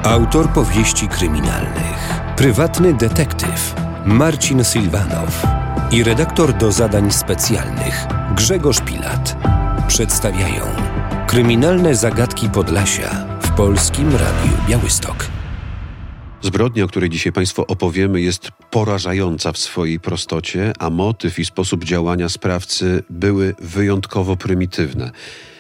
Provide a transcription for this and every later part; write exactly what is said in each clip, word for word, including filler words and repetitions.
Autor powieści kryminalnych, prywatny detektyw Marcin Sylwanow i redaktor do zadań specjalnych Grzegorz Pilat przedstawiają Kryminalne zagadki Podlasia w Polskim Radiu Białystok. Zbrodnia, o której dzisiaj Państwu opowiemy, jest porażająca w swojej prostocie, a motyw i sposób działania sprawcy były wyjątkowo prymitywne.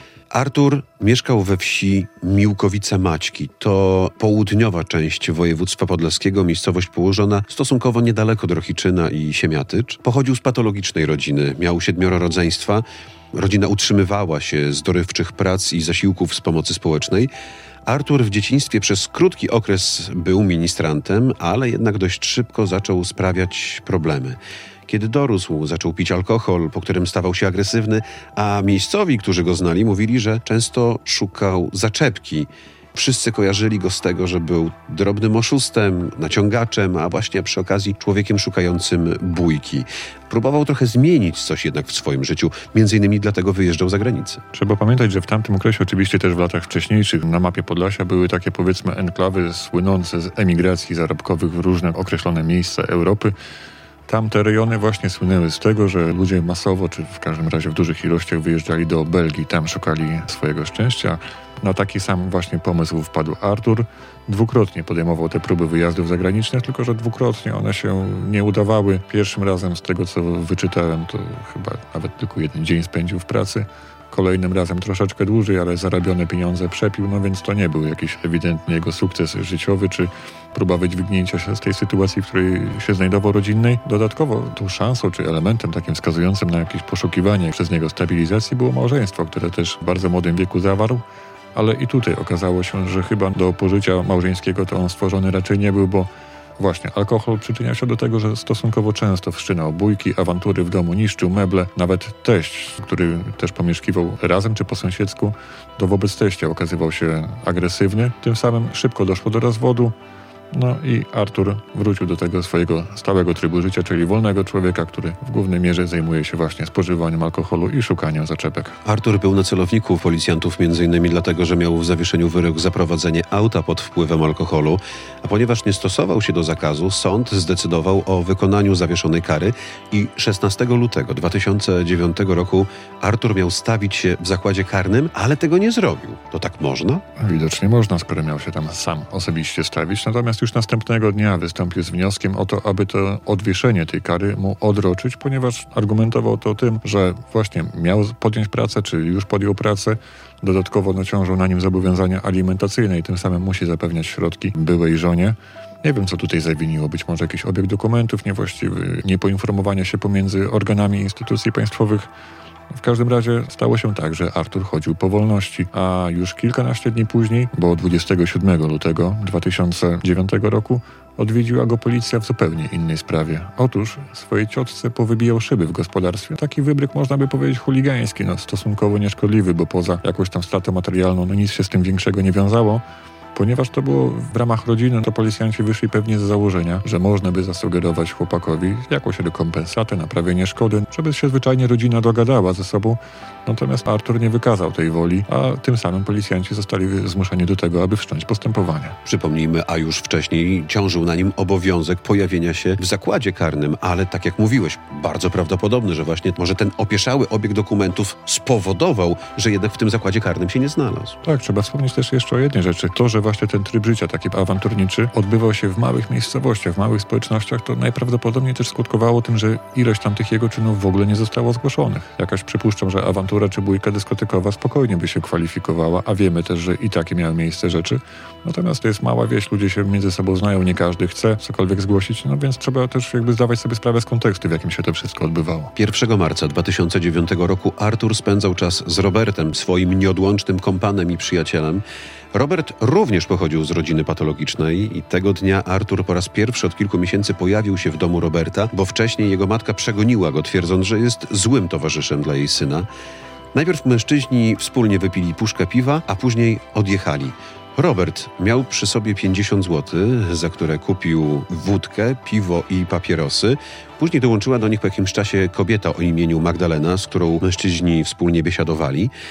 Artur mieszkał we wsi Miłkowice-Maćki. To południowa część województwa podlaskiego, miejscowość położona stosunkowo niedaleko Drohiczyna i Siemiatycz. Pochodził z patologicznej rodziny, miał siedmioro rodzeństwa. Rodzina utrzymywała się z dorywczych prac i zasiłków z pomocy społecznej. Artur w dzieciństwie przez krótki okres był ministrantem, ale jednak dość szybko zaczął sprawiać problemy. Kiedy dorósł, zaczął pić alkohol, po którym stawał się agresywny, a miejscowi, którzy go znali, mówili, że często szukał zaczepki. Wszyscy kojarzyli go z tego, że był drobnym oszustem, naciągaczem, a właśnie przy okazji człowiekiem szukającym bójki. Próbował trochę zmienić coś jednak w swoim życiu, między innymi dlatego wyjeżdżał za granicę. Trzeba pamiętać, że w tamtym okresie, oczywiście też w latach wcześniejszych, na mapie Podlasia były takie, powiedzmy, enklawy słynące z emigracji zarobkowych w różne określone miejsca Europy. Tamte rejony właśnie słynęły z tego, że ludzie masowo, czy w każdym razie w dużych ilościach wyjeżdżali do Belgii, tam szukali swojego szczęścia. Na taki sam właśnie pomysł wpadł Artur. Dwukrotnie podejmował te próby wyjazdów zagranicznych, tylko że dwukrotnie one się nie udawały. Pierwszym razem, z tego co wyczytałem, to chyba nawet tylko jeden dzień spędził w pracy. Kolejnym razem troszeczkę dłużej, ale zarabione pieniądze przepił, no więc to nie był jakiś ewidentny jego sukces życiowy, czy próba wydźwignięcia się z tej sytuacji, w której się znajdował rodzinnej. Dodatkowo tą szansą, czy elementem takim wskazującym na jakieś poszukiwanie przez niego stabilizacji było małżeństwo, które też w bardzo młodym wieku zawarł. Ale i tutaj okazało się, że chyba do pożycia małżeńskiego to on stworzony raczej nie był, bo właśnie alkohol przyczynia się do tego, że stosunkowo często wszczynał bójki, awantury w domu, niszczył meble. Nawet teść, który też pomieszkiwał razem czy po sąsiedzku, to wobec teścia okazywał się agresywny. Tym samym szybko doszło do rozwodu. No i Artur wrócił do tego swojego stałego trybu życia, czyli wolnego człowieka, który w głównej mierze zajmuje się właśnie spożywaniem alkoholu i szukaniem zaczepek. Artur był na celowniku policjantów między innymi dlatego, że miał w zawieszeniu wyrok za prowadzenie auta pod wpływem alkoholu, a ponieważ nie stosował się do zakazu, sąd zdecydował o wykonaniu zawieszonej kary i szesnastego lutego dwa tysiące dziewiątego roku Artur miał stawić się w zakładzie karnym, ale tego nie zrobił. To tak można? Widocznie można, skoro miał się tam sam osobiście stawić, natomiast już następnego dnia wystąpił z wnioskiem o to, aby to odwieszenie tej kary mu odroczyć, ponieważ argumentował to tym, że właśnie miał podjąć pracę, czy już podjął pracę, dodatkowo naciążył na nim zobowiązania alimentacyjne i tym samym musi zapewniać środki byłej żonie. Nie wiem, co tutaj zawiniło. Być może jakiś obieg dokumentów niewłaściwy, niepoinformowanie się pomiędzy organami instytucji państwowych. W każdym razie stało się tak, że Artur chodził po wolności, a już kilkanaście dni później, bo dwudziestego siódmego lutego dwa tysiące dziewiątego roku, odwiedziła go policja w zupełnie innej sprawie. Otóż swojej ciotce powybijał szyby w gospodarstwie. Taki wybryk, można by powiedzieć, chuligański, no stosunkowo nieszkodliwy, bo poza jakąś tam stratą materialną, no nic się z tym większego nie wiązało. Ponieważ to było w ramach rodziny, to policjanci wyszli pewnie z założenia, że można by zasugerować chłopakowi jakąś rekompensatę, naprawienie szkody, żeby się zwyczajnie rodzina dogadała ze sobą. Natomiast Artur nie wykazał tej woli, a tym samym policjanci zostali zmuszeni do tego, aby wszcząć postępowanie. Przypomnijmy, a już wcześniej ciążył na nim obowiązek pojawienia się w zakładzie karnym, ale tak jak mówiłeś, bardzo prawdopodobne, że właśnie może ten opieszały obieg dokumentów spowodował, że jednak w tym zakładzie karnym się nie znalazł. Tak, trzeba wspomnieć też jeszcze o jednej rzeczy. To, że właśnie ten tryb życia taki awanturniczy odbywał się w małych miejscowościach, w małych społecznościach, to najprawdopodobniej też skutkowało tym, że ilość tam tych jego czynów w ogóle nie zostało zgłoszonych. Jakaś przypuszczam, że awantura czy bójka dyskotekowa spokojnie by się kwalifikowała, a wiemy też, że i takie miały miejsce rzeczy. Natomiast to jest mała wieś, ludzie się między sobą znają, nie każdy chce cokolwiek zgłosić, no więc trzeba też jakby zdawać sobie sprawę z kontekstu, w jakim się to wszystko odbywało. pierwszego marca dwa tysiące dziewiątego roku Artur spędzał czas z Robertem, swoim nieodłącznym kompanem i przyjacielem. Robert również pochodził z rodziny patologicznej i tego dnia Artur po raz pierwszy od kilku miesięcy pojawił się w domu Roberta, bo wcześniej jego matka przegoniła go, twierdząc, że jest złym towarzyszem dla jej syna. Najpierw mężczyźni wspólnie wypili puszkę piwa, a później odjechali. Robert miał przy sobie pięćdziesiąt złotych, za które kupił wódkę, piwo i papierosy. Później dołączyła do nich po jakimś czasie kobieta o imieniu Magdalena, z którą mężczyźni wspólnie biesiadowali.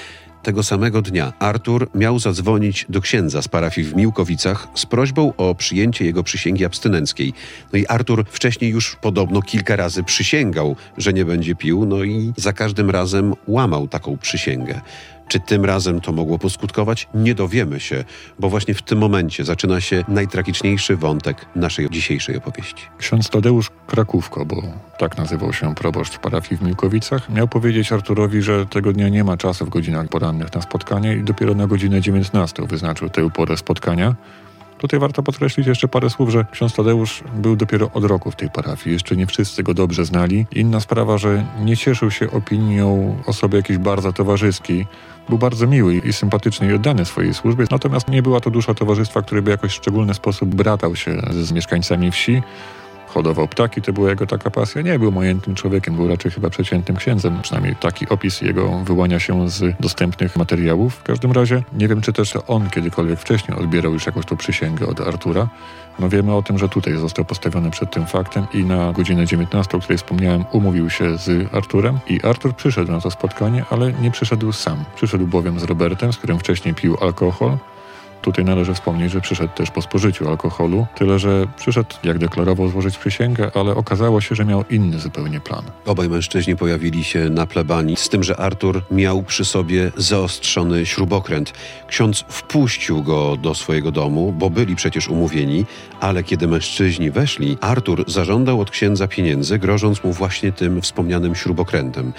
tego samego dnia Artur miał zadzwonić do księdza z parafii w Miłkowicach z prośbą o przyjęcie jego przysięgi abstynenckiej. No i Artur wcześniej już podobno kilka razy przysięgał, że nie będzie pił, no i za każdym razem łamał taką przysięgę. Czy tym razem to mogło poskutkować? Nie dowiemy się, bo właśnie w tym momencie zaczyna się najtragiczniejszy wątek naszej dzisiejszej opowieści. Ksiądz Tadeusz Krakówko, bo tak nazywał się proboszcz parafii w Miłkowicach, miał powiedzieć Arturowi, że tego dnia nie ma czasu w godzinach porannych na spotkanie i dopiero na godzinę dziewiętnastą wyznaczył tę porę spotkania. Tutaj warto podkreślić jeszcze parę słów, że ksiądz Tadeusz był dopiero od roku w tej parafii. Jeszcze nie wszyscy go dobrze znali. Inna sprawa, że nie cieszył się opinią osoby jakiejś bardzo towarzyskiej. Był bardzo miły i sympatyczny i oddany swojej służbie, natomiast nie była to dusza towarzystwa, który by jakoś w szczególny sposób bratał się z mieszkańcami wsi. Hodował ptaki, to była jego taka pasja. Nie był majętnym człowiekiem, był raczej chyba przeciętnym księdzem. Przynajmniej taki opis jego wyłania się z dostępnych materiałów. W każdym razie nie wiem, czy też on kiedykolwiek wcześniej odbierał już jakąś tą przysięgę od Artura. No wiemy o tym, że tutaj został postawiony przed tym faktem i na godzinę dziewiętnastą, o której wspomniałem, umówił się z Arturem i Artur przyszedł na to spotkanie, ale nie przyszedł sam. Przyszedł bowiem z Robertem, z którym wcześniej pił alkohol. Tutaj należy wspomnieć, że przyszedł też po spożyciu alkoholu, tyle że przyszedł, jak deklarował, złożyć przysięgę, ale okazało się, że miał inny zupełnie plan. Obaj mężczyźni pojawili się na plebanii, z tym, że Artur miał przy sobie zaostrzony śrubokręt. Ksiądz wpuścił go do swojego domu, bo byli przecież umówieni, ale kiedy mężczyźni weszli, Artur zażądał od księdza pieniędzy, grożąc mu właśnie tym wspomnianym śrubokrętem.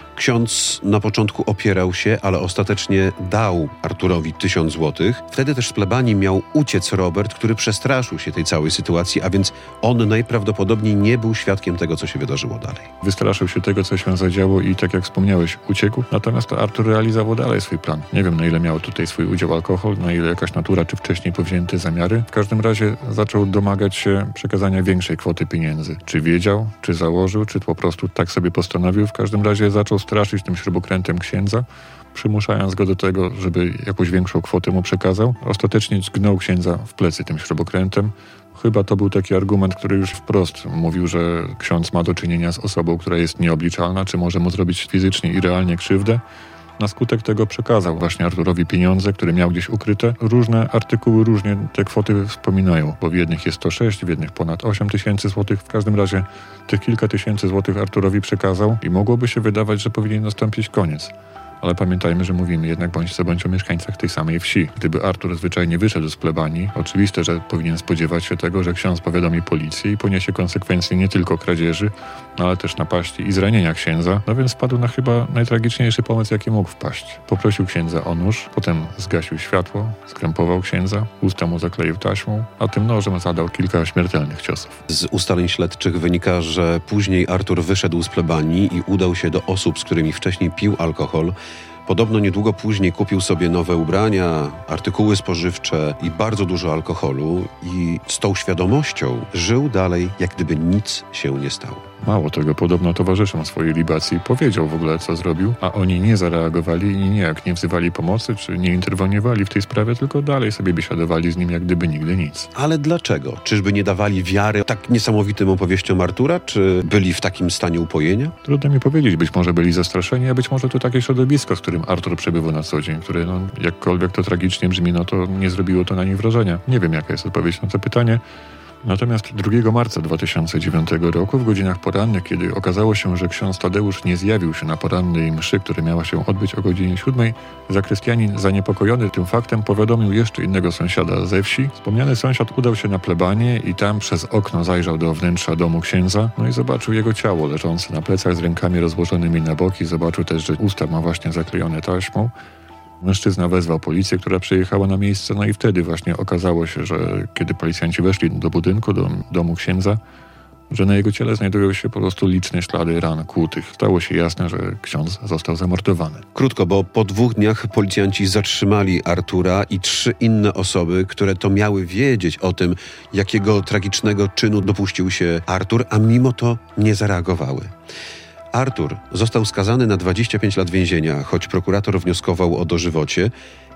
Ksiądz na początku opierał się, ale ostatecznie dał Arturowi tysiąc złotych. Wtedy też z plebanii miał uciec Robert, który przestraszył się tej całej sytuacji, a więc on najprawdopodobniej nie był świadkiem tego, co się wydarzyło dalej. Wystraszył się tego, co się zadziało i tak jak wspomniałeś, uciekł. Natomiast Artur realizował dalej swój plan. Nie wiem, na ile miał tutaj swój udział alkohol, na ile jakaś natura, czy wcześniej powzięte zamiary. W każdym razie zaczął domagać się przekazania większej kwoty pieniędzy. Czy wiedział, czy założył, czy po prostu tak sobie postanowił. W każdym razie zaczął straszyć tym śrubokrętem księdza, przymuszając go do tego, żeby jakąś większą kwotę mu przekazał. Ostatecznie zgnął księdza w plecy tym śrubokrętem. Chyba to był taki argument, który już wprost mówił, że ksiądz ma do czynienia z osobą, która jest nieobliczalna, czy może mu zrobić fizycznie i realnie krzywdę. Na skutek tego przekazał właśnie Arturowi pieniądze, które miał gdzieś ukryte. Różne artykuły różnie te kwoty wspominają, bo w jednych jest sto sześć, w jednych ponad osiem tysięcy złotych. W każdym razie tych kilka tysięcy złotych Arturowi przekazał i mogłoby się wydawać, że powinien nastąpić koniec. Ale pamiętajmy, że mówimy jednak bądź co bądź o mieszkańcach tej samej wsi. Gdyby Artur zwyczajnie wyszedł z plebanii, oczywiste, że powinien spodziewać się tego, że ksiądz powiadomi policję i poniesie konsekwencje nie tylko kradzieży, ale też napaści i zranienia księdza. No więc wpadł na chyba najtragiczniejszy pomysł, jaki mógł wpaść. Poprosił księdza o nóż, potem zgasił światło, skrępował księdza, usta mu zakleił taśmą, a tym nożem zadał kilka śmiertelnych ciosów. Z ustaleń śledczych wynika, że później Artur wyszedł z plebanii i udał się do osób, z którymi wcześniej pił alkohol. Podobno niedługo później kupił sobie nowe ubrania, artykuły spożywcze i bardzo dużo alkoholu i z tą świadomością żył dalej, jak gdyby nic się nie stało. Mało tego, podobno towarzyszom swojej libacji powiedział w ogóle, co zrobił, a oni nie zareagowali i nijak nie wzywali pomocy, czy nie interweniowali w tej sprawie, tylko dalej sobie biesiadowali z nim, jak gdyby nigdy nic. Ale dlaczego? Czyżby nie dawali wiary tak niesamowitym opowieściom Artura, czy byli w takim stanie upojenia? Trudno mi powiedzieć, być może byli zastraszeni, a być może to takie środowisko, z którym Artur przebywał na co dzień, które no, jakkolwiek to tragicznie brzmi, no to nie zrobiło to na nich wrażenia. Nie wiem, jaka jest odpowiedź na to pytanie. Natomiast drugiego marca dwa tysiące dziewiątego roku w godzinach porannych, kiedy okazało się, że ksiądz Tadeusz nie zjawił się na porannej mszy, która miała się odbyć o godzinie siódmej, zakrystianin zaniepokojony tym faktem powiadomił jeszcze innego sąsiada ze wsi. Wspomniany sąsiad udał się na plebanię i tam przez okno zajrzał do wnętrza domu księdza, no i zobaczył jego ciało leżące na plecach z rękami rozłożonymi na boki. Zobaczył też, że usta ma właśnie zaklejone taśmą. Mężczyzna wezwał policję, która przyjechała na miejsce, no i wtedy właśnie okazało się, że kiedy policjanci weszli do budynku, do domu księdza, że na jego ciele znajdują się po prostu liczne ślady ran kłutych. Stało się jasne, że ksiądz został zamordowany. Krótko, bo po dwóch dniach policjanci zatrzymali Artura i trzy inne osoby, które to miały wiedzieć o tym, jakiego tragicznego czynu dopuścił się Artur, a mimo to nie zareagowały. Artur został skazany na dwadzieścia pięć lat więzienia, choć prokurator wnioskował o dożywocie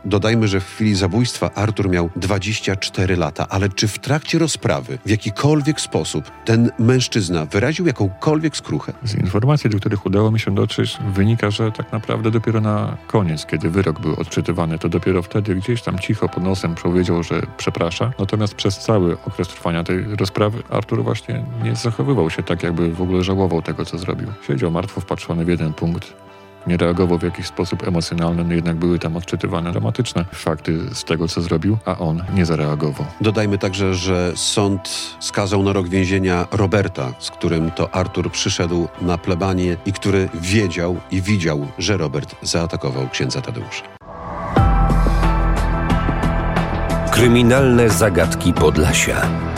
Dodajmy, że w chwili zabójstwa Artur miał dwadzieścia cztery lata, ale czy w trakcie rozprawy w jakikolwiek sposób ten mężczyzna wyraził jakąkolwiek skruchę? Z informacji, do których udało mi się dotrzeć, wynika, że tak naprawdę dopiero na koniec, kiedy wyrok był odczytywany, to dopiero wtedy gdzieś tam cicho pod nosem powiedział, że przeprasza. Natomiast przez cały okres trwania tej rozprawy Artur właśnie nie zachowywał się tak, jakby w ogóle żałował tego, co zrobił. Siedział martwo wpatrzony w jeden punkt. Nie reagował w jakiś sposób emocjonalny, no jednak były tam odczytywane dramatyczne fakty z tego, co zrobił, a on nie zareagował. Dodajmy także, że sąd skazał na rok więzienia Roberta, z którym to Artur przyszedł na plebanię i który wiedział i widział, że Robert zaatakował księdza Tadeusza. Kryminalne zagadki Podlasia.